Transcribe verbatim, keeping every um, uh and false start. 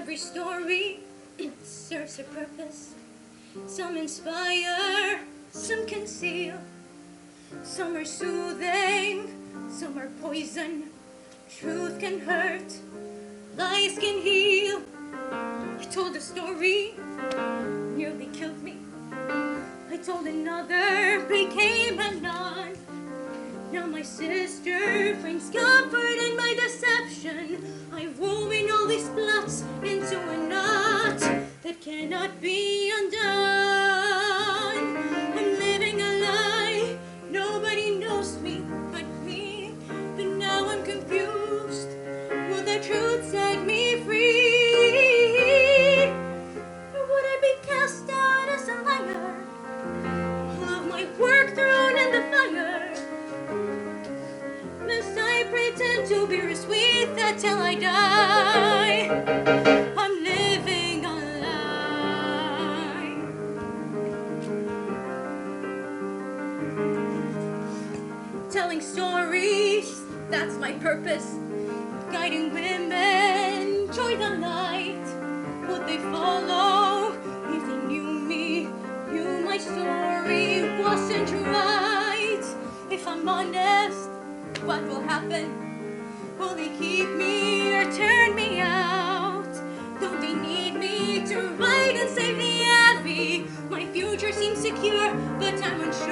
Every story serves a purpose. Some inspire, some conceal. Some are soothing, some are poison. Truth can hurt, lies can heal. I told a story, nearly killed me. I told another, became a nun. Now my sister finds comfort in my deception. I woven all these plots into a knot that cannot be undone. I'm living a lie, nobody knows me but me. But now I'm confused, will the truth set me free? Or would I be cast out as a liar? All of my work thrown in the fire. Must I pretend to be sweet till I die? I'm living a lie. Telling stories, that's my purpose. Guiding women, joy the light. Would they follow if they knew me? Knew my story wasn't right. If I'm honest, what will happen? Will they keep me or turn me out? Don't they need me to write and save the abbey? My future seems secure, but I'm unsure.